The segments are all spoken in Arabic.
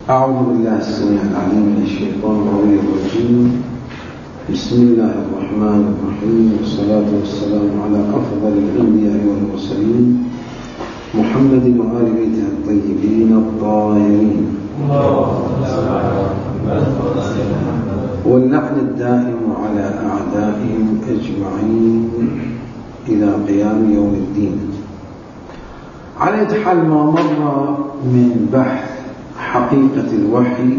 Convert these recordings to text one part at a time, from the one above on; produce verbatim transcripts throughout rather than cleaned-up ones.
أعوذ بالله السميع العليم من الشيطان الرجيم. بسم الله الرحمن الرحيم، والصلاة والسلام على أفضل الأنبياء والمرسلين محمد وآل بيته الطيبين الطاهرين، واللعن الدائم على أعدائهم أجمعين إلى قيام يوم الدين. على حال ما مر من بحث حقيقة الوحي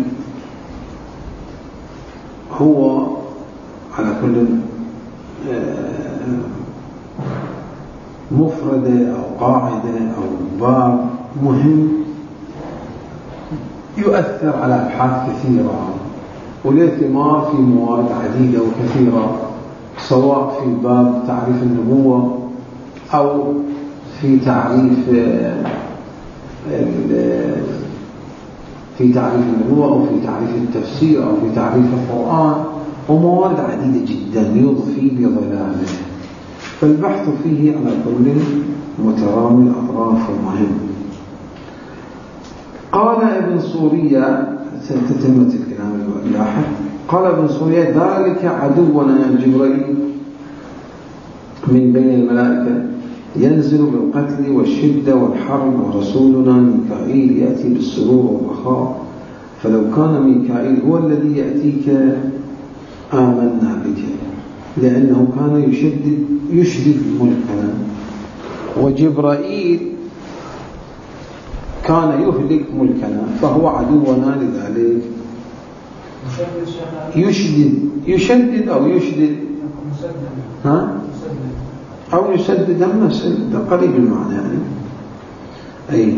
هو على كل مفردة أو قاعدة أو باب مهم يؤثر على أبحاث كثيرة والاهتمام في موارد عديدة وكثيرة، سواء في باب تعريف النبوة أو في تعريف في تعريف النبوة أو في تعريف التفسير أو في تعريف القرآن، وموارد عديدة جدا يضفي بظلاله، فالبحث فيه على كل مترامي الأطراف ومهم. قال ابن سوريا، تتمة الكلام اللاحق، قال ابن سوريا: ذلك عدونا جبريل من بين الملائكة ينزل بالقتل والشدة والحرب، ورسولنا ميكائيل يأتي بالسرور والرخاء، فلو كان ميكائيل هو الذي يأتيك آمنا بك، لأنه كان يشدد يشدد ملكنا، وجبرائيل كان يهلك ملكنا، فهو عدونا لذلك. يشدد يشدد أو يشدد ها أو يسدد النفس، قريب المعنى يعني. أي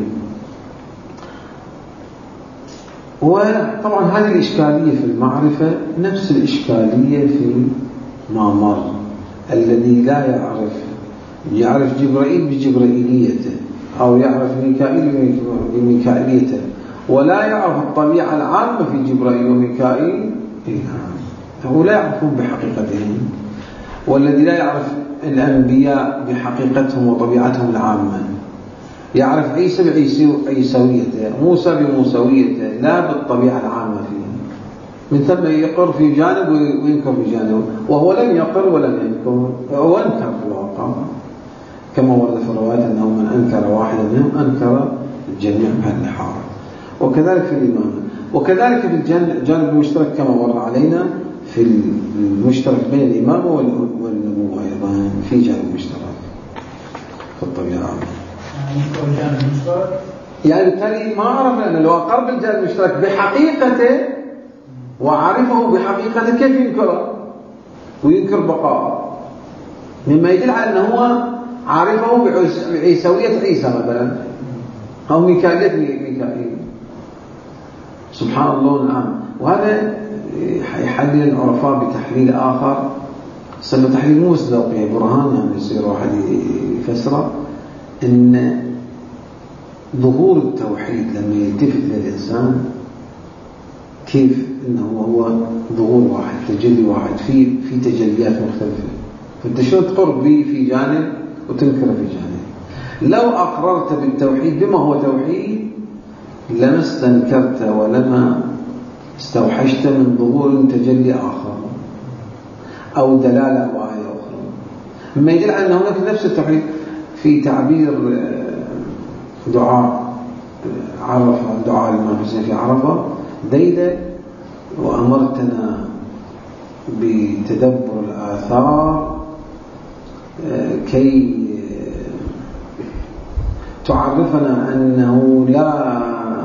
وطبعا هذه الإشكالية في المعرفة نفس الإشكالية في ما مر. الذي لا يعرف يعرف جبرائيل بجبرائيليته، أو يعرف ميكائيل بميكائيليته، ولا يعرف الطبيعة العامة في جبرائيل وميكائيل، هو لا يعرفون بحقيقتهم. والذي لا يعرف الأنبياء بحقيقتهم وطبيعتهم العامة يعرف عيسى بعيسويته، موسى بموسويته، لا بالطبيعة العامة فيه. من ثم يقر في جانب وينكر في جانب، وهو لم يقر ولم ينكر، وانكر في الواقع، كما ورد في الروايات أنه من أنكر واحدا منهم أنكر الجميع بهالحال. وكذلك في الإمامة، وكذلك في الجانب المشترك كما ور علينا في المشترك بين الإمامة والنبوة أيضا في جانب مشترك في الطبيعة. يعني بالتالي ما عرف، لأنه لو أقر بالجانب المشترك بحقيقته وعرفه بحقيقته كيف ينكره وينكر بقاءه، مما يدل على أنه هو عرفه بعيسوية عيسى مثلا، أو ميكائيلية ميكائيل. سبحان الله. نعم. وهذا يحلل العرفاء بتحليل آخر، سمى تحليل مو مصداقية، برهان يعني يصير واحد يفسره، إن ظهور التوحيد لما يلتفت للإنسان كيف إنه هو ظهور واحد، تجلي واحد في في تجليات مختلفة، فأنت شو تقر به في جانب وتنكر في جانب. لو أقررت بالتوحيد بما هو توحيد لما استنكرت ولما استوحشت من ظهور تجلي آخر أو دلالة أو آية أخرى، مما يدل على أن هناك نفس التوحيد. في تعبير دعاء عرفة، دعاء الإمام حسين في عرفة ديدة: وأمرتنا بتدبر الآثار كي تعرفنا أنه لا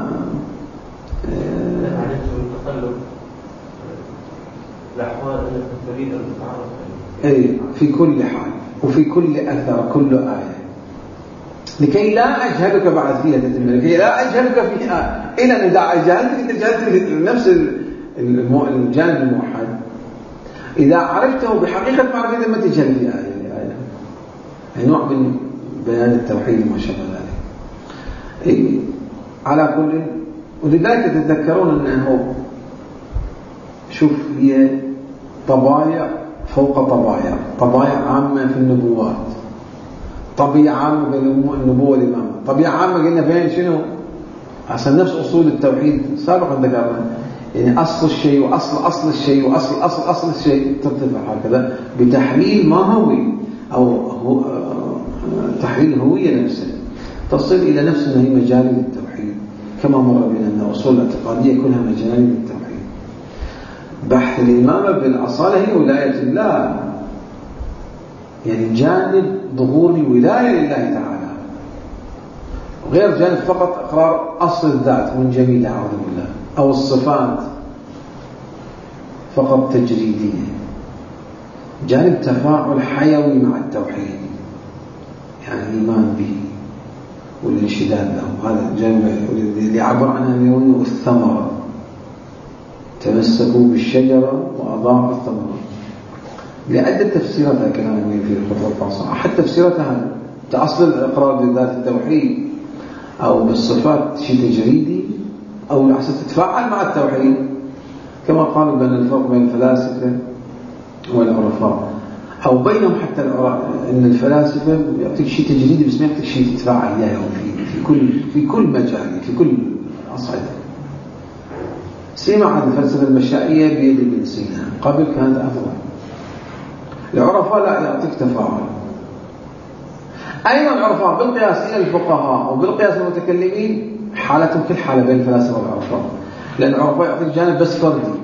الأحوال التي تريد أن تتعرف أي في كل حال وفي كل أثر كل آية، لكي لا أجهلك بعد فيها تتم، لكي لا أجهلك فيها إلى أن إذا أجهلتك أنت جهلت نفس الجانب الموحد. إذا عرفته بحقيقة معرفة ما تجهل في آية لآية، يعني نوع من بيان التوحيد وما شابه ذلك. أي على كل، ولذلك تتذكرون أنه شوف هي طبايع فوق طبايع، طبايع عامة في النبوات، طبيعة عامة بالنبوة والإمامة، طبيعة عامة قلنا بين شنو عشان نفس أصول التوحيد سابقا ذكرنا، يعني أصل الشيء وأصل أصل الشيء وأصل أصل أصل الشيء ترتفع هكذا بتحليل ما هوي أو هو تحليل الهوية نفسها، تصل إلى نفس أنها هي مجال التوحيد، كما مر بنا أن أصول الاعتقادية كلها مجال التوحيد. بحث الإمامة بالأصالة هي ولاية الله، يعني جانب ظهور الولاية لله تعالى، غير جانب فقط إقرار أصل الذات من جميل أعوذ بالله، أو الصفات فقط تجريدية. جانب تفاعل حيوي مع التوحيد، يعني الإيمان به والانشداد له، هذا الجانب اللي يعبر عنه اليوم. الثمرة تمسكوا بالشجرة وأضاعوا الثمرة، لعدة تفسيرات كلام في الخطوة الفاصلة. أحد تفسيراتها تأصل الإقرار بذات التوحيد أو بالصفات شيء تجريدي، أو العكس تتفاعل مع التوحيد، كما قالوا بين الفرق بين الفلاسفة والعرفاء، أو بينهم حتى أن الفلاسفة يعطيك شيء تجريدي بس ما يعطيك شيء تتفاعل إياه في في كل في كل مجال في كل أصعد. سمع عن الفلسفة المشائية بيد ابن سينا، قبل كانت أفضل. العرفاء لا يعطيك تفاعل. أيضا العرفاء بالقياس إلى الفقهاء وبالقياس المتكلمين حالتهم كل حالة بين الفلاسفة والعرفاء، لأن العرفاء يعطيك جانب بس فردي،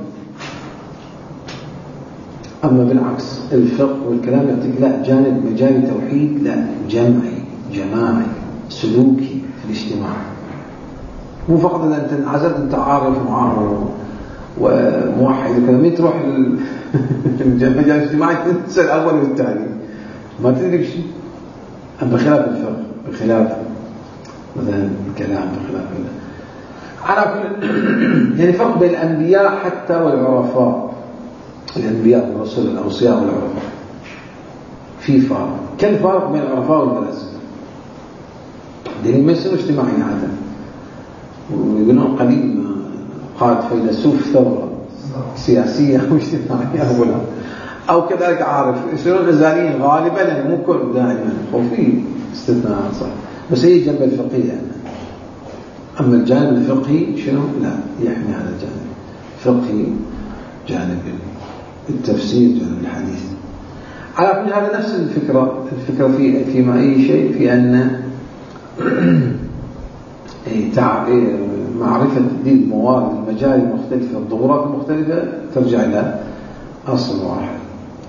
أما بالعكس الفقه والكلام يعطيك لا جانب مجال توحيد، لا جمعي جماعي سلوكي في الاجتماع، مو فقط إذا أنت انعزلت أنت عارف معاه وموحد وكذا، مين تروح المجال الاجتماعي تنسى الأول والثاني ما تدرك شيء. أما بخلاف الفقه بخلاف مثلا الكلام بخلاف على كل يعني فرق بين الأنبياء حتى والعرفاء، الأنبياء والرسل الأوصياء والعرفاء في فرق. كم فرق بين العرفاء والفلاسفة؟ دين ما يصيروا اجتماعيين عادة، ويقولون قليل ما قاد فيلسوف ثورة سياسية أو اجتماعية أولا، أو كذلك عارف يصيرون غزاليين غالبا، يعني مو كل دائما، وفي استثناءات صح، بس هي جنب الفقهية يعني. أما الجانب الفقهي شنو؟ لا يحمي هذا الجانب فقهي، جانب التفسير، جانب الحديث. على كل هذا نفس الفكرة، الفكرة في فيما أي شيء في أن معرفة دي الموارد المجال المختلفة الضغورات المختلفة ترجع إلى أصل واحد.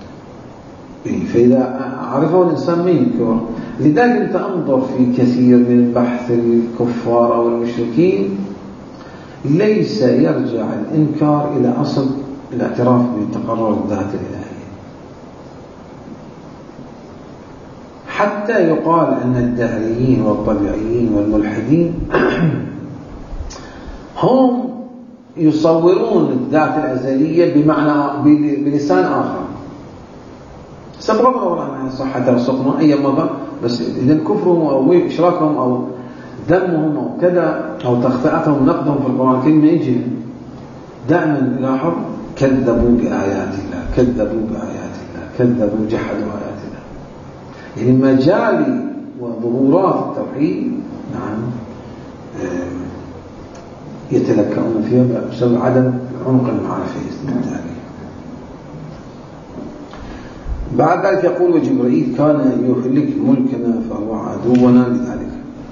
فإذا عرفه الإنسان ما ينكر. لذلك أنت أنظر في كثير من بحث الكفار أو المشركين ليس يرجع الإنكار إلى أصل الاعتراف بتقرر الذات الإلهية، حتى يقال أن الدهريين والطبيعيين والملحدين هم يصورون الذات الأزلية بمعنى بلسان آخر، سبب الله عنها صحة وسقما أي مضى، بس إذا كفرهم أو إشراكهم أو ذمهم أو كذا أو تخطئتهم نقدهم في القرآن الكريم يجي دائما لاحظ كذبوا بآيات الله كذبوا بآيات الله كذبوا جحدوا آيات الله. يعني مجال وظهورات التوحيد نعم يتلكؤون فيها بسبب عدم عمق المعرفة بالتالي. بعد ذلك يقول وجبريل كان يهلك ملكنا فهو عدونا لذلك.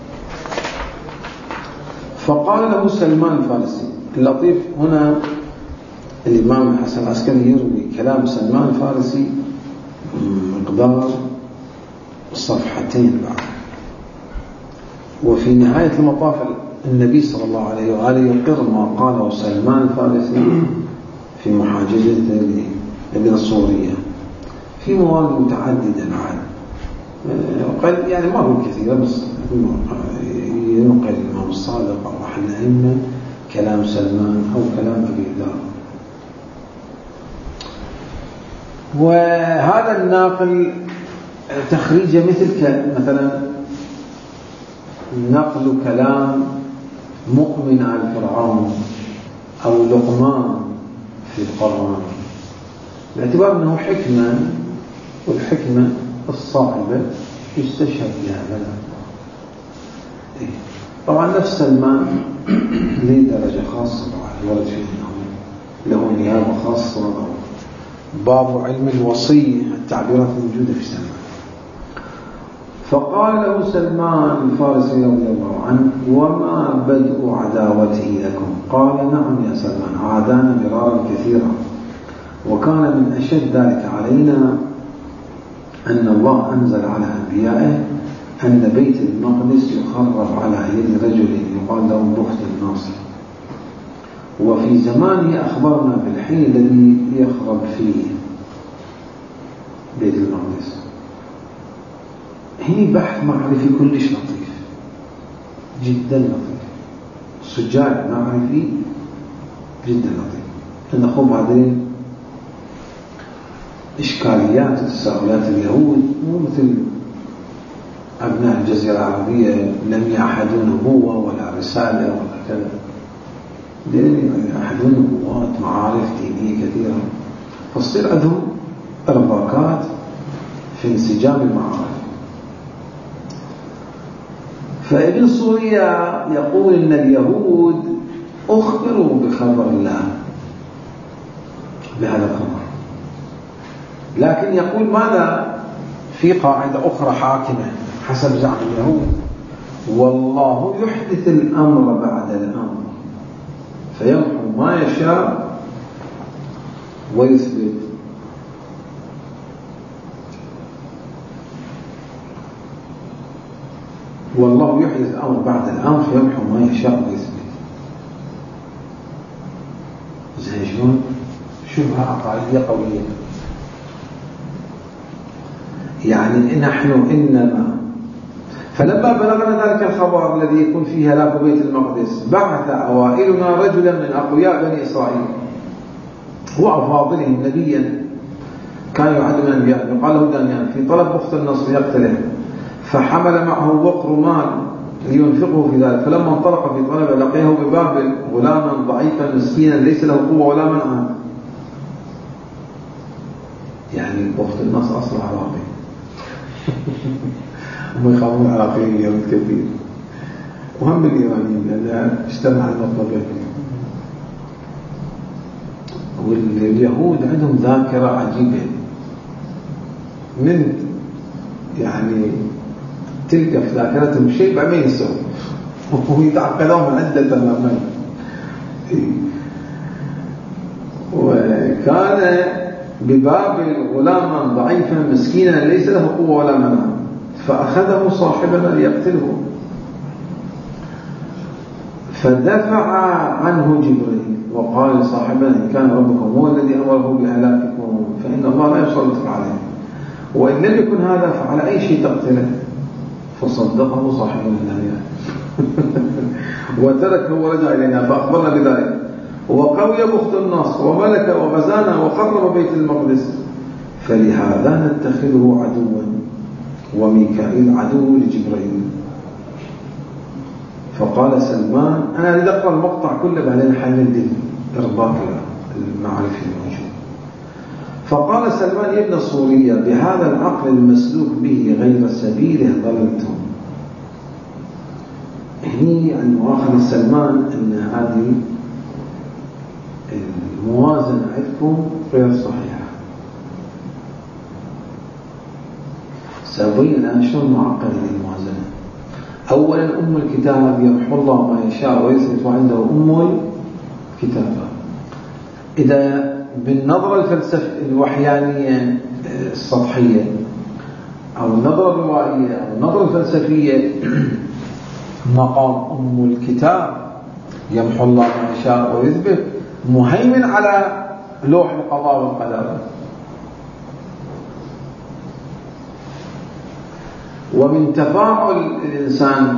فقال له سلمان الفارسي. اللطيف هنا الإمام الحسن العسكري يروي كلام سلمان الفارسي مقدار صفحتين بعد، وفي نهاية المطاف النبي صلى الله عليه وآله يقر ما قاله سلمان الفارسي في محاججته لابن الصورية في موارد متعددة بعد، وقال يعني ما هو كثير بس ينقل الإمام الصادق أو أحد الأئمة كلام سلمان أو كلام أبي ذر. وهذا الناقل تخريجه مثل مثلا نقل كلام مؤمن عن فرعون أو لقمان في القرآن باعتبار أنه حكمة، والحكمة الصاعبة يستشهد بها بلا طبعا نفس سلمان له درجة خاصة طبعا ورد فيه له نيابة خاصة، باب علم الوصي، التعبيرات الموجودة في سلمان. فقال له سلمان الفارسي رضي الله عنه: وما بدء عداوته لكم؟ قال: نعم يا سلمان، عادانا مرارا كثيرا، وكان من أشد ذلك علينا أن الله أنزل على أنبيائه أن بيت المقدس يخرب على يد رجل يقال له بخت الناصر، وفي زمانه أخبرنا بالحين الذي يخرب فيه بيت المقدس. هنا بحث معرفي كلش لطيف جدا لطيف، السجال معرفي جدا لطيف. نأخذ بعدين إشكاليات وتساؤلات اليهود، مو مثل أبناء الجزيرة العربية لم يعهدون نبوة ولا رسالة ولا كذا، لأن يعهدون نبوات معارف دينية كثيرة، فتصير عندهم إرباكات في انسجام المعارف. فابن سوريا يقول إن اليهود أخبروا بخبر الله بهذا الخبر، لكن يقول ماذا؟ في قاعدة أخرى حاكمة حسب زعم اليهود: والله يحدث الأمر بعد الأمر فيمحو ما يشاء ويثبت. والله يحدث الأمر بعد الأمر فيمحو ما يشاء ويثبت. زي شلون؟ شبهة عقائدية قوية. يعني نحن إنما فلما بلغنا ذلك الخبر الذي يكون فيه هلاك بيت المقدس بعث أوائلنا رجلا من أقوياء بني إسرائيل وأفاضلهم نبيا كان يعد من الأنبياء يقال له دانيال في طلب بخت النصر يقتله، فحمل معه وقر مال لينفقه في ذلك، فلما انطلق في طلبه لقيه ببابل غلاما ضعيفا مسكينا ليس له قوة ولا منع. يعني بخت النصر أصل عراقي هم يخافون العراقيين اليهود كثير، وهم بالإيرانيين لأنها اجتمع المطلبين. واليهود عندهم ذاكرة عجيبة، من يعني تلقى في ذاكرتهم شيء بعد ما ينسوا ويتعقدون عدة تماما. وكان ببابل غلاما ضعيفا مسكينا ليس له قوة ولا منع، فأخذه صاحبنا ليقتله، فدفع عنه جبريل وقال لصاحبنا: إن كان ربكم هو الذي أمره بهلاككم فإن الله لا يسلط عليه، وإن لم يكن هذا فعلى أي شيء تقتله. فصدقه صاحبنا الدنيا وتركه ورجع إلينا فأخبرنا بذلك، وقوي بخت النصر وملك وغزانا وخرب بيت المقدس، فلهذا نتخذه عدوا وميكائيل عدو لجبريل. فقال سلمان: أنا أريد أقرأ المقطع كله بعدين حلل إرباك المعرفي الموجود. فقال سلمان ابن الصورية: بهذا العقل المسلوك به غير سبيله ضللتم. هني عن مؤاخذة سلمان أن هذه الموازنة عندكم غير صحيحة. سأبين الآن شلون معقدة الموازنة. أولا أم الكتاب يمحو الله ما يشاء ويثبت عنده أم الكتاب. إذا بالنظرة الفلسفية الوحيانية السطحية أو النظرة الروائية أو النظرة الفلسفية مقام أم الكتاب يمحو الله ما يشاء ويثبت مهيمن على لوح القضاء والقدر. ومن تفاعل الإنسان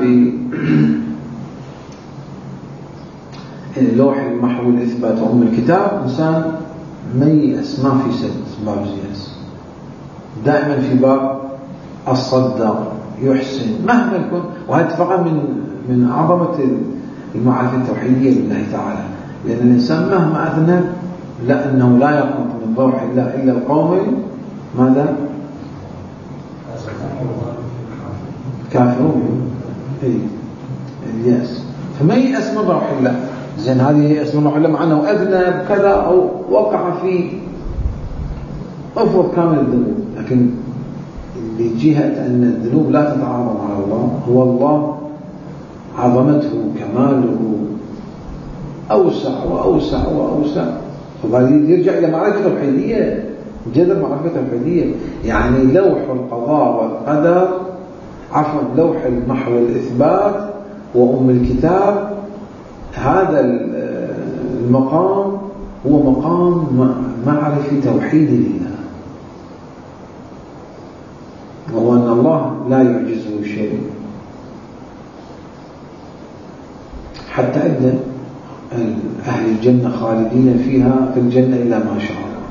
بلوح المحو الإثبات وأم الكتاب إنسان ميأس، ما في سد باب يأس، دائما في باب الصدق يحسن مهما يكون. وهذا فقط من من عظمة المعرفة التوحيدية لله تعالى، لأن الإنسان مهما أذنب لأنه لا يقنط من روح الله إلا القوم ماذا؟ كافرون. إيه؟ اليأس. فما ييأس من روح الله. زين هذه ييأس من روح الله مع أنه أذنب كذا أو وقع في أفضل كامل الذنوب، لكن بجهة أن الذنوب لا تتعاظم على الله، هو الله عظمته كماله أوسع وأوسع وأوسع. فبالي يرجع إلى معرفة التوحيدية، جذر معرفة التوحيدية، يعني لوح القضاء والقدر، عفوا لوح المحو والإثبات وأم الكتاب. هذا المقام هو مقام معرفة توحيد الله، وهو أن الله لا يعجزه شيء. حتى أن أهل الجنة خالدين فيها في الجنة إلا ما شاء الله،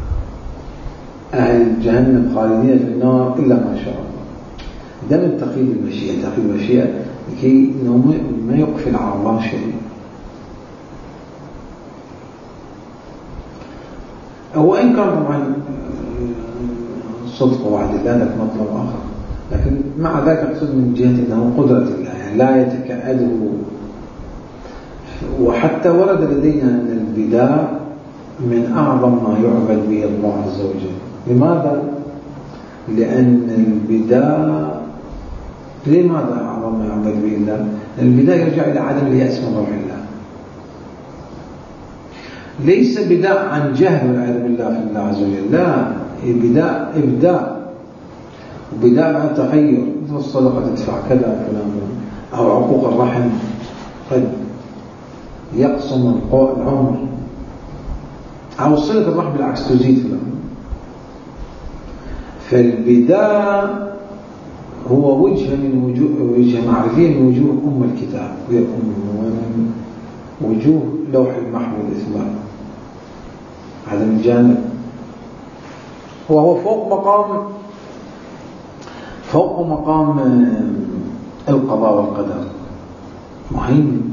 أهل جهنم خالدين في النار إلا ما شاء الله. ده من تقييد المشيئة، تقييد المشيئة لكي إنه ما يقفل على الله شيء. وإن كان طبعا صدق وعد الله لك مطلب آخر، لكن مع ذلك أقصد من جهة أنه قدرة الله، يعني لا يتكأده. وحتى ورد لدينا أن البداء من أعظم ما يعبد به الله عز وجل. لماذا؟ لأن البداء لماذا أعظم ما يعبد به الله؟ البداء يرجع إلى عدم اليأس من روح الله، ليس بداء عن جهل والعياذ بالله في الله عز وجل، لا، بداء إبداء، وبداء مع تغير، مثل الصدقة تدفع كذا فلان، أو عقوق الرحم قد يقسم العمر، أو صلة الرحم بالعكس تزيد في العمر. فالبداء هو وجه من وجوه، وجه معرفية من وجوه أم الكتاب، ومن وجوه لوح المحو والإثبات. هذا من جانب، وهو فوق مقام فوق مقام القضاء والقدر، مهم.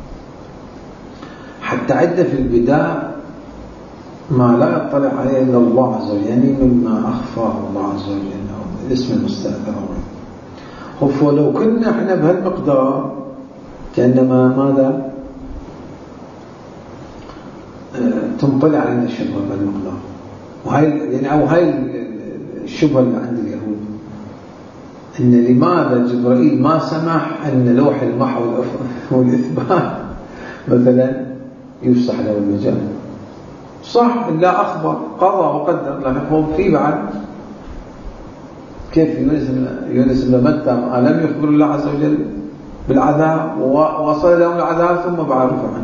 حتى عد في البداء ما لا يطلع عليه إلا الله عز وجل، يعني مما أخفاه الله عز وجل، أو الاسم المستأثر. فلو كنا احنا بهالمقدار كأنما ماذا تنطلع علينا الشبهة بهالمقدار. وهي يعني أو هاي الشبهة اللي عند اليهود، إن لماذا جبرائيل ما سمح أن لوح المحو والإثبات مثلا يفسح له المجال؟ صح، لا أخبر قضى وقدر، لكن هو في بعد كيف يونس بن متى ألم يخبر الله عز وجل بالعذاب ووصل لهم العذاب ثم بعرف عنه؟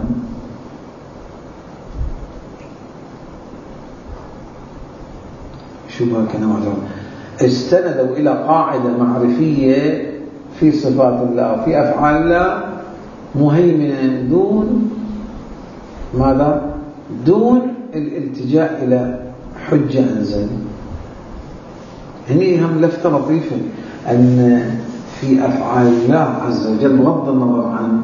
شبهة كنوع استندوا إلى قاعدة معرفية في صفات الله وفي أفعال الله مهيمنة دون ماذا؟ دون الالتجاء إلى حجة أنزل. هني هم لفتة لطيفة أن في أفعال الله عز وجل بغض النظر عن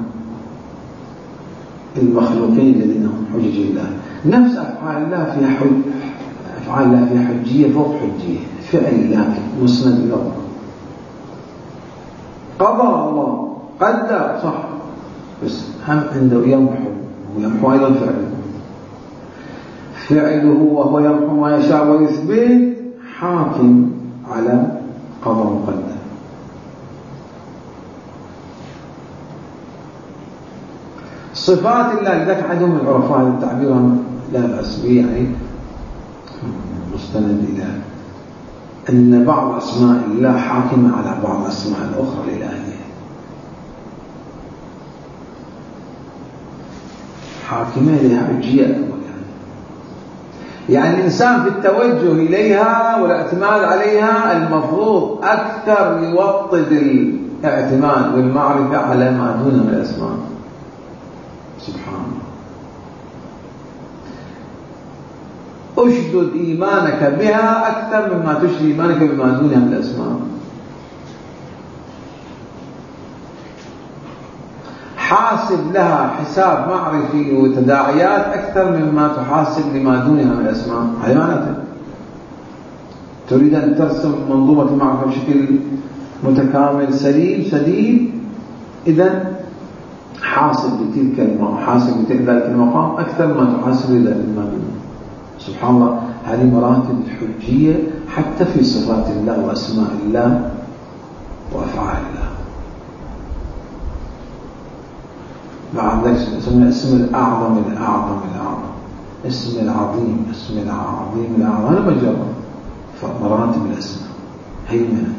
المخلوقين الذين هم حجج الله، نفس أفعال الله فيها حج، أفعال الله فيها حجية فوق حجية، فعل الله مسند إلى الله، قضى الله قدر صح، بس هم عنده يمحو، ويمحو أيضا فعله فعله وهو يمحو ما يشاء ويثبت، حاكم على قضاء وقدر. صفات الله لذلك عندهم العرفاء التعبير لا بأس به، يعني مستند إلى أن بعض أسماء الله حاكمة على بعض أسماء الأخرى الإلهية، حاكمة لها حجية. يعني الإنسان في التوجه إليها والاعتماد عليها المفروض أكثر يوطد الاعتماد والمعرفة على ما دونه من الأسماء. سبحان الله، أشدد إيمانك بها أكثر مما تشدد إيمانك بما دونها من الأسماء. حاسب لها حساب معرفي وتداعيات أكثر مما تحاسب لما دونها من الأسماء. هذا معناته تريد أن ترسم منظومة المعرفة بشكل متكامل سليم سديد، إذن حاسب بتلك المقام، حاسب بذلك المقام أكثر ما تحاسب ذلك المقام. سبحان الله، هذه مراتب الحجية حتى في صفات الله وأسماء الله وأفعال الله. بعد ذلك اسم الاسم الأعظم الأعظم الأعظم، اسم العظيم اسم العظيم الأعظم، هذا مجرد مراتب الأسماء هيمنة.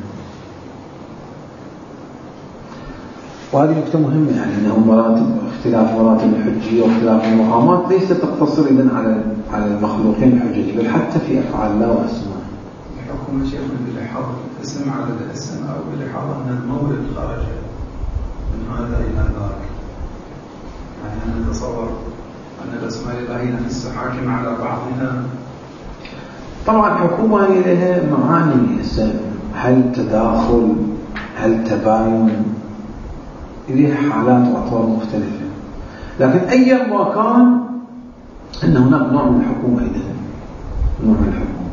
وهذه نقطة مهمة، يعني أنه مراتب اختلاف مراتب الحجية واختلاف المقامات ليس تقتصر إذن على على المخلوقين الحجية، بل حتى في أفعال الله وأسماء. حكم شيخنا بالإحاطة الاسم على الاسم أو بالإحاطة أن المورد خرج من هذا إلى ذاك، يعني أنا نتصور أن الأسماء الإلهية نفسها حاكمة على بعضها. طبعا حكومة لها معاني، هل تداخل، هل تباين، إليه حالات وأطوار مختلفة، لكن أي ما كان أن هناك نوع من الحكومة، إذن نوع من الحكومة.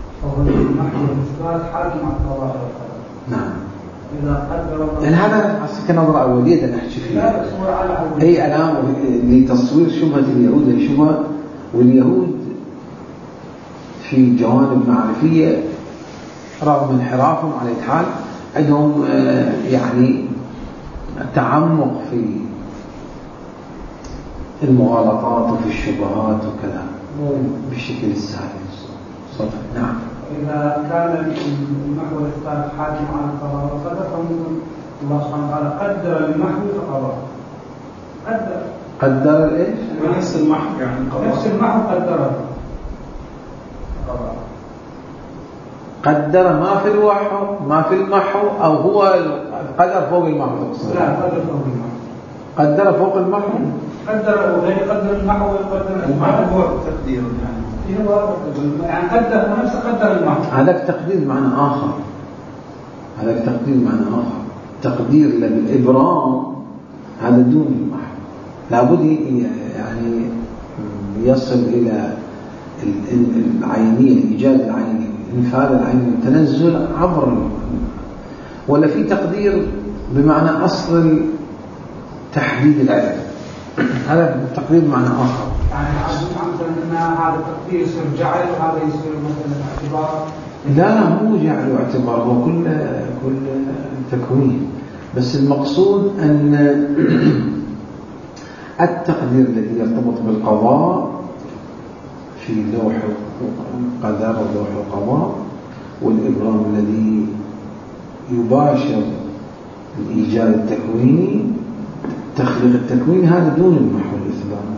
نعم. لأن هذا كنظرة أولية نحكي فيها. أي ألام لتصوير شبهة اليهود الشبهة، واليهود في جوانب معرفية رغم انحرافهم على الحال عندهم يعني التعمق في المغالطات وفي الشبهات وكذا بشكل سهل. صدق. نعم. إذا كان المحو الإثبات حاكم على القضاء والقدر، فممكن الله سبحانه وتعالى قدر المحو فقضاه. قدر. قدر إيش؟ نفس المحو يعني القضاء. نفس المحو قدره. قدر ما في الوحو ما في المحو، أو هو القدر فوق المحو؟ لا، قدر فوق المحو. قدر فوق المحو. قدر وغير قدر المحو ويقدر المحو هو تقدير يعني. هو يعني قدر نفسه قدر المحو. هذا تقدير معنى آخر. هذا تقدير معنى آخر. تقدير بالإبرام هذا دون المحو. لابد يعني يصل إلى العينية، الإيجاد العيني، انفاذ العيني، التنزل عبر، ولا في تقدير بمعنى أصل تحديد العلم. هذا تقدير معنى آخر. يعني مثلا هذا التقدير يصير جعل وهذا يصير مثلا اعتبار. لا لا، مو جعل واعتبار، هو كل كل تكوين. بس المقصود أن التقدير الذي يرتبط بالقضاء في لوح القدر ولوح القضاء، والإبرام الذي يباشر الإيجاد التكويني، تخليق التكوين، هذا دون المحو الإثبات.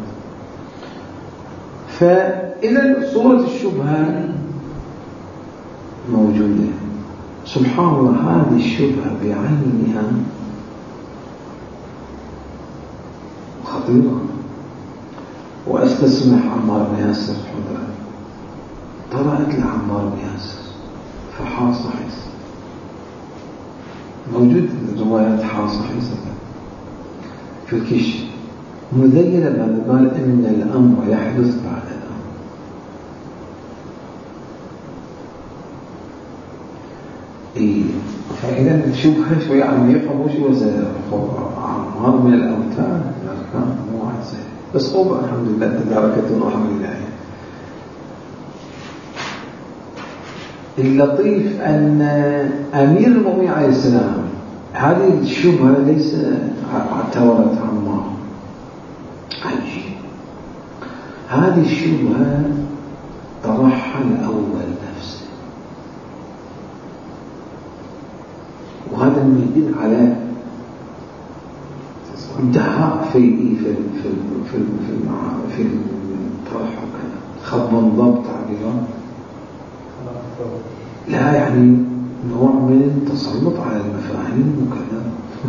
فإذا صورة الشبهة موجودة. سبحان الله، هذه الشبهة بعينها خطيرة. وأستسمح عمار بن ياسر حضرا، طلعت لعمار بن ياسر فحاص حيث موجود روايات حاص حيث في الكشف مذيلة بهذا قال إن الأمر يحدث بعد الأمر. إيه، فإذا الشبهة شوية عميقة، مو شوية عمار من الأوتاد، مو واحد سهل، بس قوة الحمد لله تداركته الحمد لله. اللطيف أن أمير المؤمنين عليه السلام هذه الشبهة ليس اعتبرت عمار، عجيب. هذه الشبهة طرحها الأول نفسه، وهذا يدل على دهاء في في في في في في الطرح وكذا، خض ضبط تعبيرات، لا يعني نوع من التسلط على المفاهيم وكذا.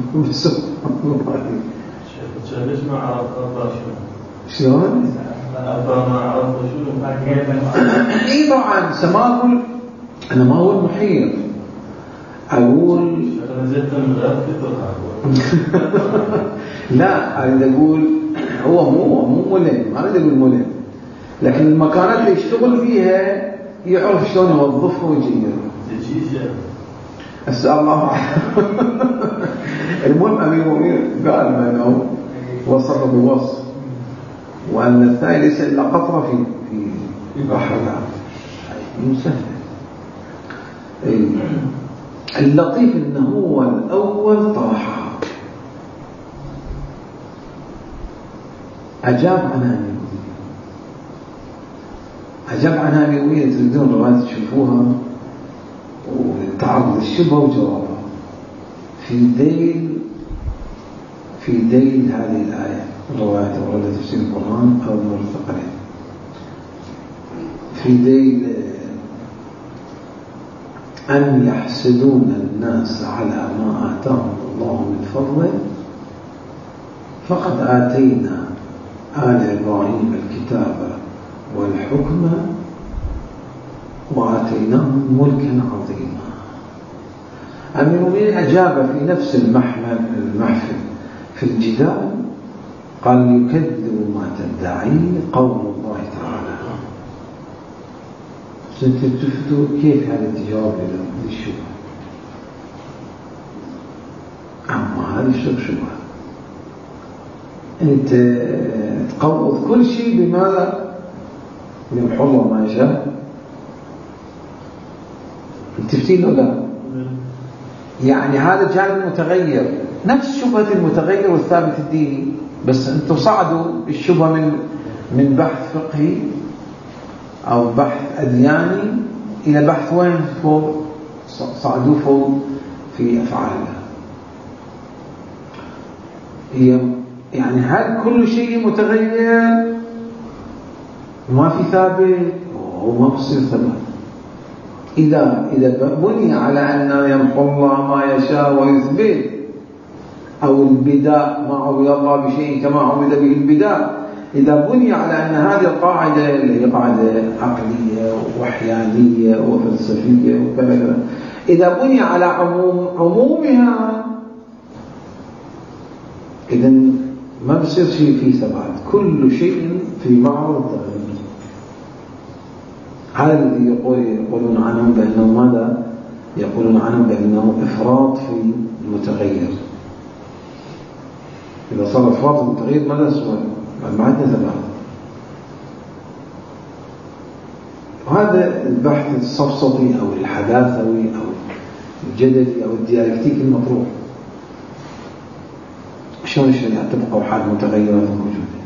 شلون ليش ما عرف أبا شنو؟ شلون؟ أبا ما عرف شنو؟ إيه طبعا سماكل أنا ما هو المحيط أقول نزلت من غير لا، أريد أقول هو مو مو ملم، ما أريد أقول ملم، لكن المكانات اللي يشتغل فيها يعرف شلون يوظفها ويجيها. السؤال الله. المهم أمير المؤمنين قال ما أنه وصف بوصف، وأن الثاني ليس إلا قطرة في في بحر العالم. مو سهل. اللطيف إنه هو الأول طرحها، أجاب عنها اليومية، أجاب عنها اليومية. تريدون رواية تشوفوها وتعرض الشبه وجوابها في ذيل في ذيل هذه الآية. الرواية وردت تفسير القرآن أو نور الثقلين في ذيل أن يحسدون الناس على ما آتاهم الله من فضله فقد آتينا آل إبراهيم الكتاب والحكم وآتيناهم ملكا عظيما. أمير المؤمنين أجاب في نفس المحفل في الجدال قال يكذب ما تدعيه قول الله تعالى. ستشوفوا كيف هذا الجواب للشبهة، أما هذا الشبهة أنت تقوض كل شيء بماذا؟ يمحو الله ما يشاء. تفتين له لا، يعني هذا جانب متغير، نفس شبهة المتغير والثابت الديني، بس أنتم صعدوا الشبهة من من بحث فقهي أو بحث أدياني إلى بحث وين فوق، صعدوا فوق في أفعال الله. يعني هل كل شيء متغير ما في ثابت؟ وما بصير ثبات. إذا إذا بني على أن يمحو الله ما يشاء ويثبت، أو البداء ما عبد الله بشيء كما عبد به البداء، إذا بني على أن هذه القاعدة اللي هي قاعدة عقلية ووحيانية وفلسفية وكذا، إذا بني على عموم عمومها إذن ما بصير شيء فيه ثبات، كل شيء في معرض التغيير. هذا الذي يقول يقولون عنهم بأنه ماذا؟ يقولون عنهم بأنه إفراط في المتغير. إذا صار إفراط في المتغير ماذا سوى؟ ما عندنا ثبات. وهذا البحث الصفصفي أو الحداثوي أو الجدلي أو الديالكتيك المطروح. شلون الشريعة تبقى وحال متغيرات موجودة؟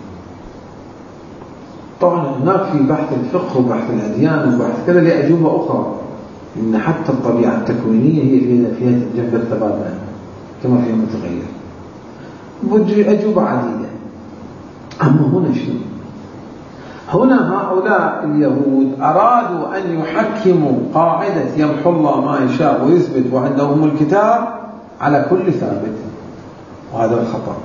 طبعا هناك في بحث الفقه وبحث الأديان وبحث كذا لأجوبة أخرى، إن حتى الطبيعة التكوينية هي فيها جنب الثبات كما فيها متغير. أجوبة عديدة. أما هنا شنو؟ هنا هؤلاء اليهود أرادوا أن يحكموا قاعدة يمحو الله ما يشاء ويثبت وعندهم الكتاب على كل ثابت، وهذا الخطأ.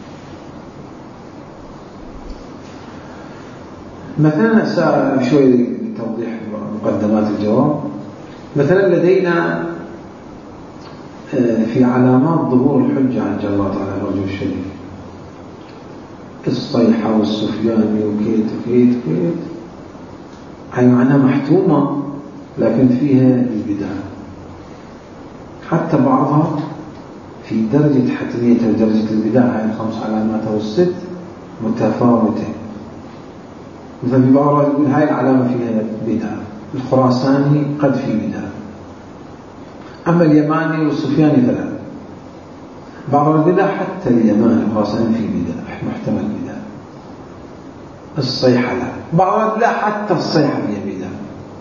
مثلا سأل شوي لتوضيح مقدمات الجواب. مثلا لدينا في علامات ظهور الحجة عن الله تعالى الرجل الشريف الصيحة والسفياني وكيت وكيت وكيت، هي معناها محتومة لكن فيها البداية، حتى بعضها في درجة حتمية ودرجة البداية، هاي الخمس علامات أو الست متفاوتة. مثلا في بعض يقول هاي العلامة فيها بداية، الخراساني قد في بداية، أما اليماني والسفياني فلا. بعض البداية حتى اليماني والخراساني في بداية محتمل بداية، الصيحة لا، بعض البداية حتى الصيحة فيها بداية.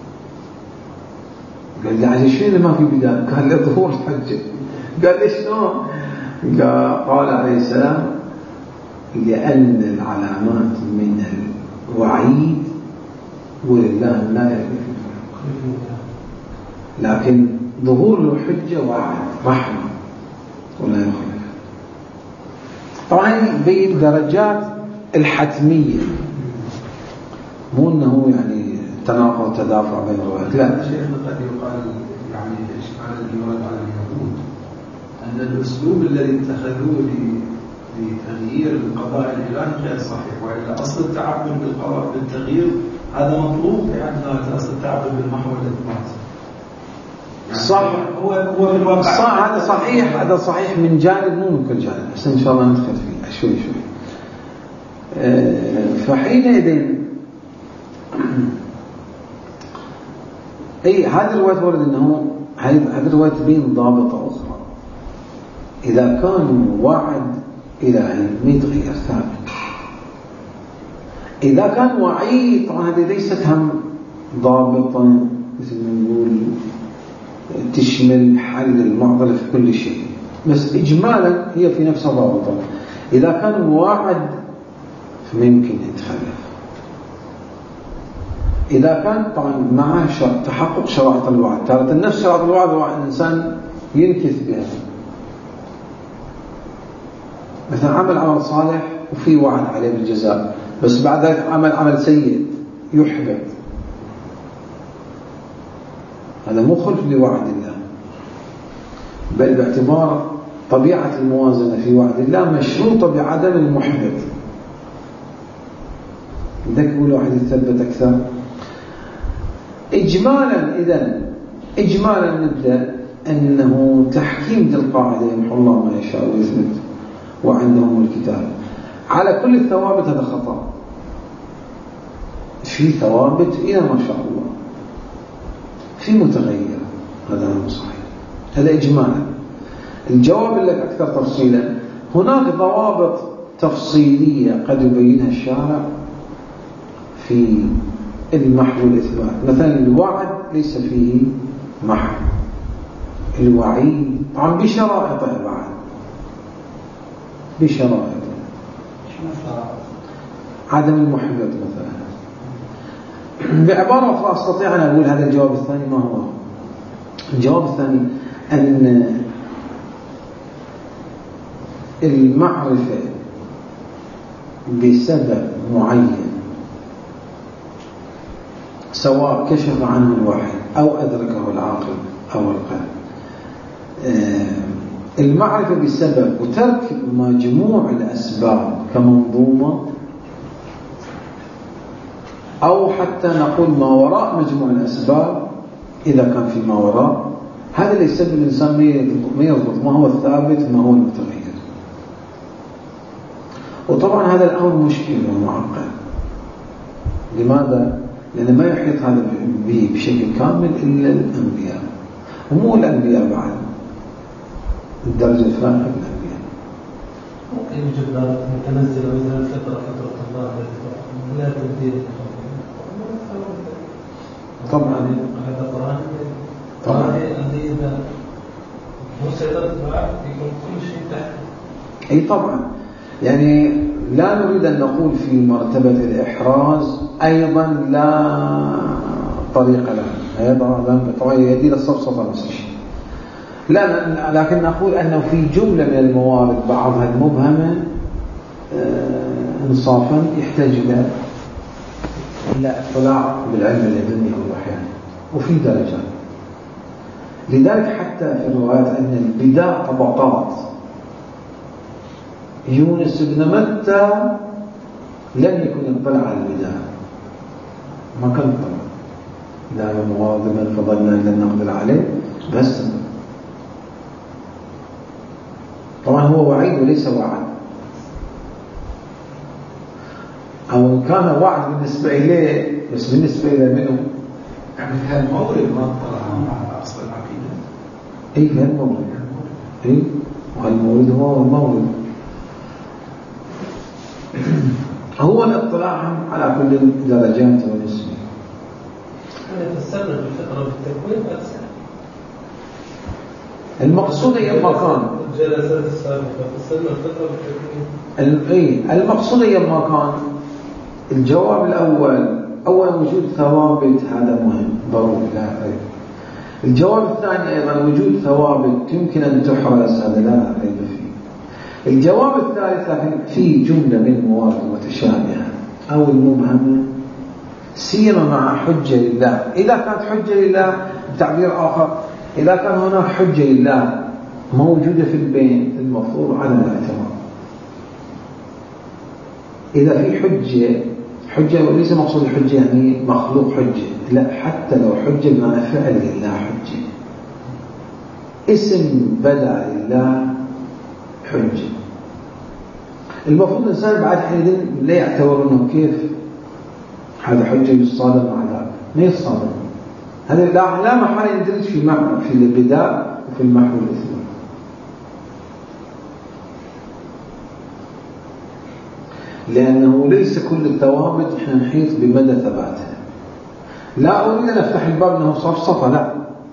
قال لي عجل شيء ما في بداية؟ قال لي ظهور الحجة. قال لي شنو؟ قال عليه السلام لأن العلامات من الوعيد ولله لا يكفي، لكن ظهور الحجة وعد رحمة ولا يخلف. طبعا بين درجات الحتمية، مو انه يعني تناقض وتدافع بين الروايات، لا. شيخنا قد يقال يعني إشكال المراد على اليهود أن الأسلوب الذي اتخذوه لتغيير القضاء الإلهي غير صحيح، وإلا أصل التعبد بالقضاء بالتغيير هذا مطلوب، يعني أصل التعبد بالمحو والإثبات. يعني صح، هو هو في الواقع صح، هذا صحيح، هذا صحيح من جانب مو من كل جانب، بس إن شاء الله ندخل فيه شوي شوي. فحينئذ أي هذه الرواية ورد أنه هذه الرواية تبين ضابطة أخرى. إذا كان وعد إلهي ما يتغير ثابت. إذا كان وعيد طبعا هذه ليست هم ضابطة مثل ما نقول تشمل حل المعضلة في كل شيء، بس إجمالا هي في نفسها ضابطة. إذا كان وعد فممكن يتخلف. إذا كان طبعا مع تحقق شرائط الوعد، ترى النفس شرائط الوعد هو الإنسان ينكث بها. مثلا عمل عمل صالح وفي وعد عليه بالجزاء، بس بعد ذلك عمل عمل سيء يحبط، هذا مخالف لوعد الله، بل باعتبار طبيعة الموازنة في وعد الله مشروطة بعدم المحبط. بدك يقول واحد يثبت أكثر. إجمالا إذن إجمالا نبدأ أنه تحكيم ذي القاعدة يمحو الله ما يشاء ويثبت وعندهم الكتاب على كل الثوابت، هذا خطأ. في ثوابت إلى ما شاء الله، في متغير، هذا هو صحيح. هذا إجمالا. الجواب لك أكثر تفصيلا، هناك ضوابط تفصيلية قد يبينها الشارع في المحو والإثبات. مثلا الوعد ليس فيه محو، الوعيد طبعا بشرائطه بعد، بشرائطه عدم المحبط مثلا. بعبارة أخرى أستطيع أن أقول هذا الجواب الثاني ما هو؟ الجواب الثاني أن المعرفة بسبب معين سواء كشف عنه الوحي أو أدركه العاقل أو القلب، المعرفة بسبب وترك مجموع الأسباب كمنظومة، أو حتى نقول ما وراء مجموع الأسباب إذا كان في ما وراء، هذا اللي يسبب الإنسان ما يضبط ما هو الثابت ما هو المتغير. وطبعا هذا الأمر مشكل ومعقد. لماذا؟ لأن ما يحيط هذا به بشكل كامل إلا الأنبياء، ومو الأنبياء بعد الدرجة الفائقة الأنبياء. ممكن يوجد ذلك متنزل وإذا الفطرة فطرة الله لا تبديل طبعا. هذا قرآن طبعا الذي إذا مسيطرت بعد يكون كل شيء تحت. أي طبعا، يعني لا نريد أن نقول في مرتبة الإحراز أيضا لا طريق له، أيضا طبعا يدي للصفصفة نفس الشيء. لا، لكن نقول أنه في جملة من الموارد بعضها المبهمة انصافا يحتاج إلى إلى اطلاع بالعلم الأدبي والوحياني، وفي درجات. لذلك حتى في الروايات أن البداء طبقات. يونس بن متى لم يكن يطلع على البداء، ما كان يطلع، دائما مواظبا فظلنا لن نقدر عليه، بس طبعا هو وعيد وليس وعد، أو كان وعد بالنسبة إليه بس بالنسبة إلى منه. يعني في هالمورد ما اطلع على أصل العقيدة. إيه في هالمورد، إيه وهالمورد هو المورد هو الاطلاع على كل درجات ونسبه. أنا تسرب بالفطرة بالتكوين أكثر. المقصود هي المكان. الجلسات السابقة تسرب الفطرة بالتكوين. إيه المقصود هي المكان. الجواب الأول أولا وجود ثوابت، هذا مهم ضروري لا ريب. الجواب الثاني أيضا وجود ثوابت يمكن أن تحرز، هذا لا ريب فيه. الجواب الثالث لكن في جملة من الموارد المتشابهة أو المبهمة سيما مع حجة لله. إذا كانت حجة لله بتعبير آخر، إذا كان هناك حجة لله موجودة في البين المفروض على الاعتبار. إذا في حجة حجة وليس مقصود الحجة يعني مخلوق حجة، لا، حتى لو حجة بمعنى فعل لله حجة، اسم بدع لله حجة. المفروض الإنسان بعد حين لا يعتبر أنه كيف هذا حجة يصادم مع ذلك، ما يصادم. هذا لا محال يندرج في في الابتداء وفي المحو والإثبات. لأنه ليس كل الثوابت احنا نحيط بمدى ثباتها. لا أريد أن أفتح الباب أنه صفصفة، لا.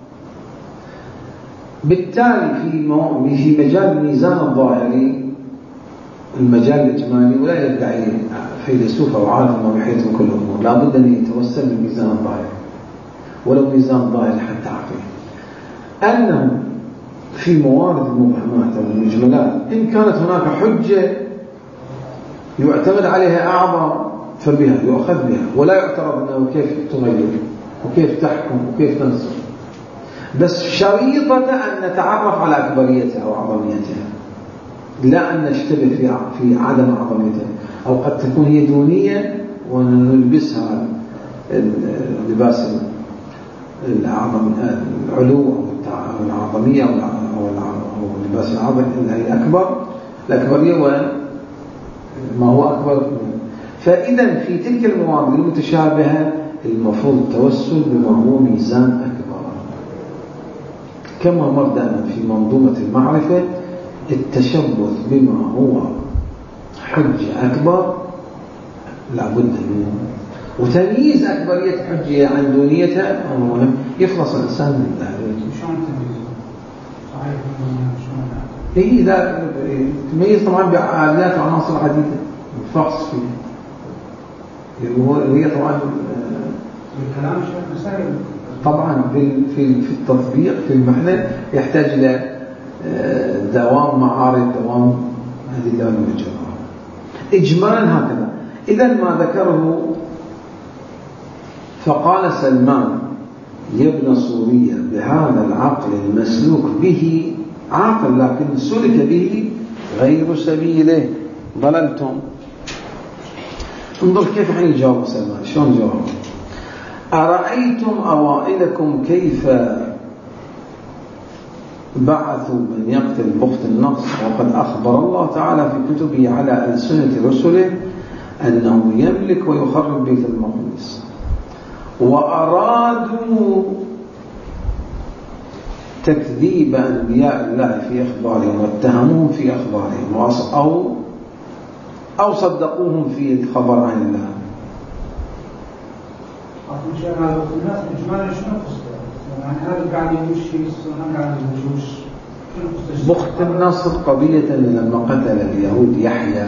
بالتالي في مو... في مجال الميزان الظاهري، المجال الإجمالي، ولا يدعي فيلسوف أو عالم ما بحيث من كل الأمور، لا بد أن يتوسل بالميزان الظاهري ولو ميزان ظاهري حتى عقلي، أنه في موارد المبهمات أو المجملات إن كانت هناك حجة يعتمد عليها أعظم فبها يؤخذ بها، ولا يعترض أنه كيف تغير وكيف تحكم وكيف تنصر، بس شريطة أن نتعرف على أكبريتها وعظميتها، لا أن نشتبه في في عدم عظميتها، أو قد تكون هي دونية ونلبسها لباس العظم العلو أو العظمية أو لباس العظم اللي هي أكبر الأكبرية وما هو أكبر. فإذا في تلك المواضيع المتشابهة المفروض التوسل بما هو ميزان أكبر، كما مر دائما في منظومة المعرفة التشبث بما هو حجة أكبر لا بد منه، وتمييز أكبرية حجة عن دونيتها مهم. يخلص الإنسان من ذلك. شلون تمييز؟ صحيح شلون؟ إيه إذا تمييز طبعا بعاليات وعناصر عديدة الفحص فيها، وهي طبعا الكلام شيء مسائل طبعا في في في التطبيق في المحنة يحتاج إلى دوام معارض، دوام أدلة المجرة. إجمالا هكذا. إذا ما ذكره فقال سلمان يا ابن سوريا بهذا العقل المسلوك به عاقل لكن سلك به غير سبيله ضللتم. انظر كيف حين جاوب سلمان، شلون جاوب؟ أرأيتم أوائلكم كيف بعثوا من يقتل بخت النصر وقد أخبر الله تعالى في كتبه على ألسنة رسله أنه يملك ويخرب بيت المقدس، وأرادوا تكذيب أنبياء الله في أخبارهم واتهموهم في أخبارهم أو أو صدقوهم في الخبر عن الله. الناس إجمالا شنو قصده؟ يعني هذا قاعد يمشي السنة قاعد يمشوش. بخت النصر قضية لما قتل اليهود يحيى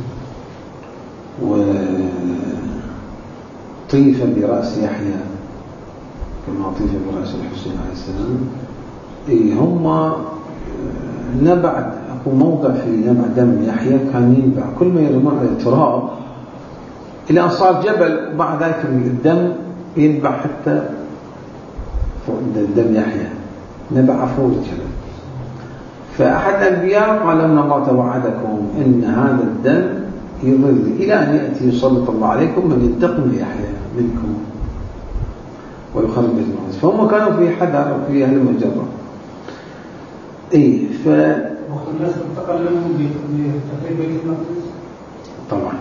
وطيف برأس يحيى كما طيف برأس الحسين عليه السلام، إيه هم نبع أكو موضع في نبع دم يحيى كان ينبع كل ما يرمى على التراب إلى أن صار جبل، وبعد ذلك الدم ينبع حتى فوق الدم يحيى نبع فوق الجبل. فأحد الأنبياء قال إن الله توعدكم إن هذا الدم يظل إلى أن يأتي يسلط الله عليكم من ينتقم يحيى منكم ويخرب بيت المقدس. فهم كانوا في حذر وفي أهل المجرة. إيه ف وقت الناس انتقل لهم بتخريب بيت المقدس طبعا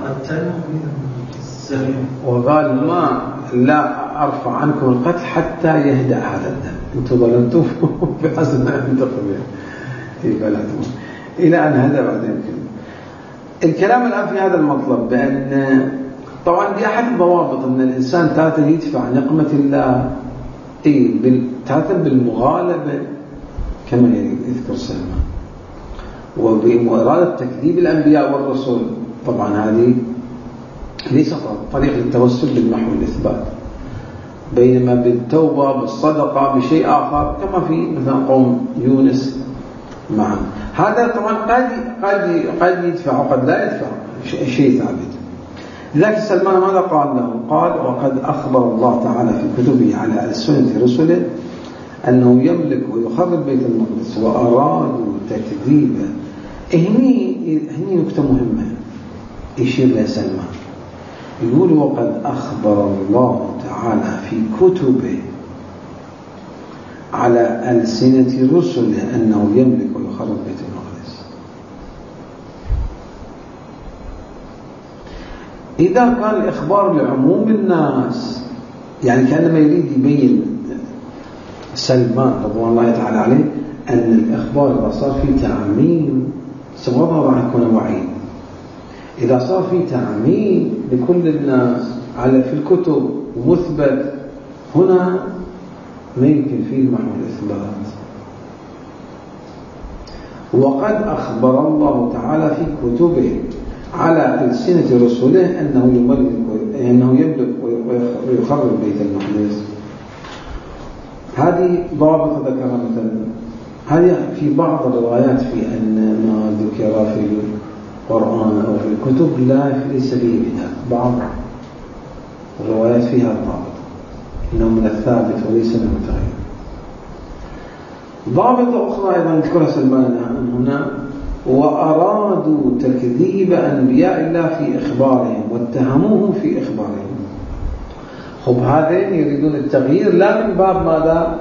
وقال ما لا أرفع عنكم القتل حتى يهدأ هذا الدم، أنتم ظلمتم بحسب ما انتقم في بلدهم إلى أن هذا بعدين. الكلام الآن في هذا المطلب بأن طبعا دي أحد الضوابط أن الإنسان تاتا يدفع نقمة الله إيه تاتا بالمغالبة كما يذكر سلمان، وبإرادة تكذيب الأنبياء والرسول. طبعا هذه ليس طريق التوسل بالمحو والإثبات، بينما بالتوبة بالصدقة بشيء آخر كما في مثلا قوم يونس معا. هذا طبعا قد قد قد يدفع وقد لا يدفع شيء ثابت. لذلك سلمان ماذا قال له؟ قال وقد أخبر الله تعالى في كتبه على ألسنة رسله أنه يملك ويخرب بيت المقدس وأرادوا تكذيبه. هني هني نكتة مهمة يشير لها سلمان، يقول وقد أخبر الله تعالى في كتبه على ألسنة رسله أنه يملك ويخرب بيت المقدس. إذا كان الإخبار لعموم الناس، يعني كأنما يريد يبين سلمان رضوان الله تعالى عليه أن الإخبار إذا صار فيه تعميم سوضها راح يكون وعيد. إذا صار فيه تعميم لكل الناس على في الكتب ومثبت، هنا ما يمكن فيه محو الإثبات. وقد أخبر الله تعالى في كتبه على ألسنة رسوله أنه يملك أنه يملك ويخرب بيت المقدس. هذه ضابط ذكرها مثلا، هذه في بعض الروايات في أن ما ذكر في القرآن أو في الكتب لا ليس به بدعة. بعض الروايات فيها ضابط إنه من الثابت وليس من المتغير. ضابطة أخرى أيضا ذكرها سلمان هنا: وأرادوا تكذيب أنبياء الله في إخبارهم واتهموهم في إخبارهم. خب هذين يريدون التغيير لا من باب ماذا؟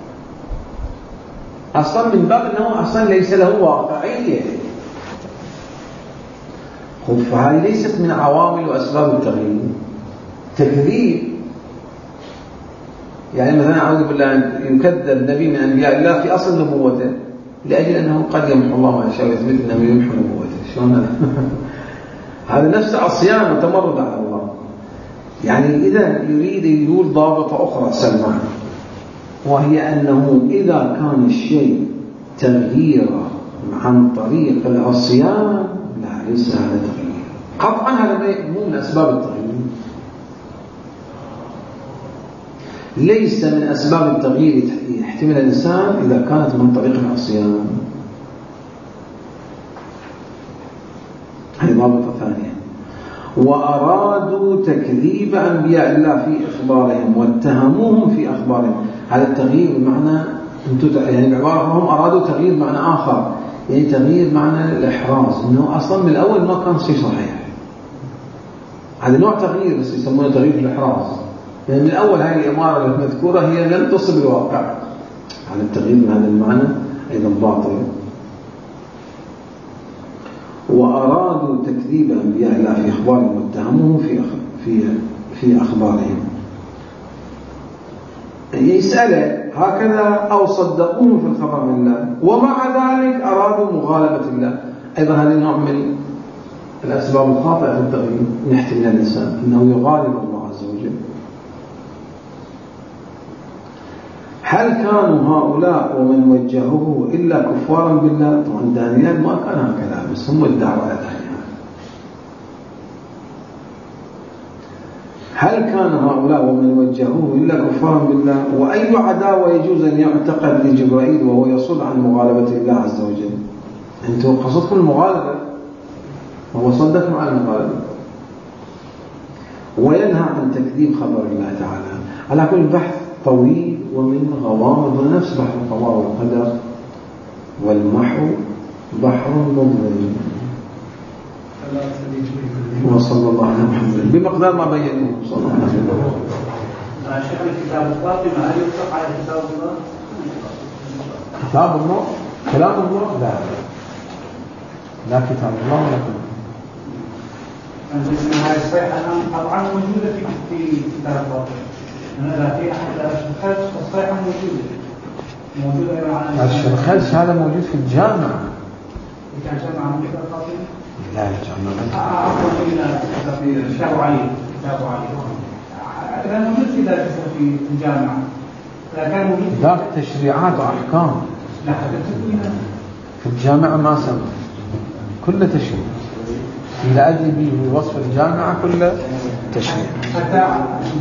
أصلا من باب أنه أصلا ليس له واقعية. خب فهذه ليست من عوامل وأسباب التغيير. تكذيب يعني مثلا أعوذ بالله يكذب نبي من أنبياء الله في أصل نبوته لأجل أنه قد يمحو الله ما يشاء ويثبت أنه يمحو نبوته. شلون هذا؟ هذا نفس عصيان وتمرد على الله. يعني إذا يريد يقول ضابطة أخرى سلمان، وهي أنه إذا كان الشيء تغييرا عن طريق العصيان لا ليس هذا تغيير قطعا. هذا مو من أسباب التغيير، ليس من أسباب التغيير يحتمل الإنسان إذا كانت من طريق العصيان. هذه ضابطة ثانية. وأرادوا تكذيب أنبياء الله في إخبارهم واتهموهم في أخبارهم. هذا التغيير بمعنى يعني بعبارة هم أرادوا تغيير معنى آخر، يعني تغيير معنى الإحراز، إنه أصلا من الأول ما كان شيء صحيح. هذا نوع تغيير بس يسمونه تغيير الإحراز، يعني من الأول هذه الإمارة المذكورة هي لم تصل الواقع. هذا التغيير من هذا المعنى أيضا باطل. وأرادوا تكذيب أنبياء الله في إخبارهم واتهموهم في في في أخبارهم. يسأله هكذا أو صدقوهم في الخبر من الله، ومع ذلك أرادوا مغالبة الله. أيضا هذا نوع من الأسباب الخاطئة في التغيير يحتمل الإنسان أنه يغالب الله عز وجل. هل كانوا هؤلاء ومن وجهوه إلا كفارا بالله؟ طبعا دانيال ما كان هكذا، بس هم الدعوة دانيال. هل كان هؤلاء ومن وجهوه إلا كفارا بالله؟ وأي عداوة يجوز أن يعتقد لجبرائيل وهو يصد عن مغالبة الله عز وجل؟ أنتم قصدكم المغالبة، وهو صدكم عن المغالبة، وينهى عن تكذيب خبر الله تعالى. على كل بحث طويل ومن غوامض نفس بحر القضاء والقدر، والمحو بحر مظلم. وصلى الله على محمد بمقدار ما بينه صلى الله عليه وسلم. شيخ الكتاب الفاطمة هل يطلق على كتاب الله؟ كتاب الله كلام الله لا لا كتاب الله ولا كلام. هذه الصيحة طبعا موجودة في في كتاب الفاطمة. أنا لا في أحد الأشخاص الصيحة موجودة موجودة على الشرخيص. هذا موجود في الجامعة. كان جامعة موجودة الفاطمة؟ لا الجامعة أعرف إلى كتاب علي كتاب علي كان موجود في ذلك في الجامعة، لكن موجود ذاك تشريعات وأحكام. لا حدثت في الجامعة ما سمع كل تشريع. إلى أجل به وصف الجامعة كل تشريع.